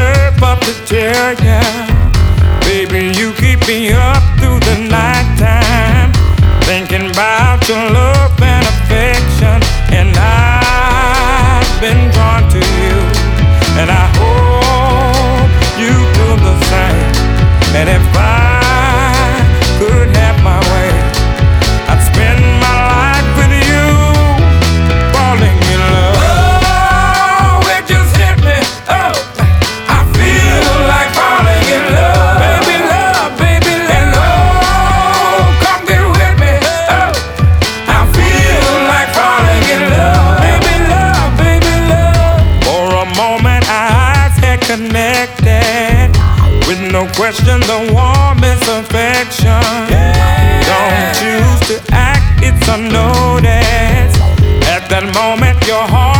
nerve up to tell ya, baby, you keep me up through the nighttime, thinking about your love and affection. And I've been drawn to you, and I hope you do the same. And if I could have my way, I'd spend my life with you, falling in love. Oh, it just hit me. Oh, I feel like falling in love. Baby love, baby love. And oh, come get with me. Oh, I feel like falling in love. Baby love, baby love. For a moment our eyes had connected, with no question the warmest affection. Don't choose to act, it's unnoticed. At that moment your heart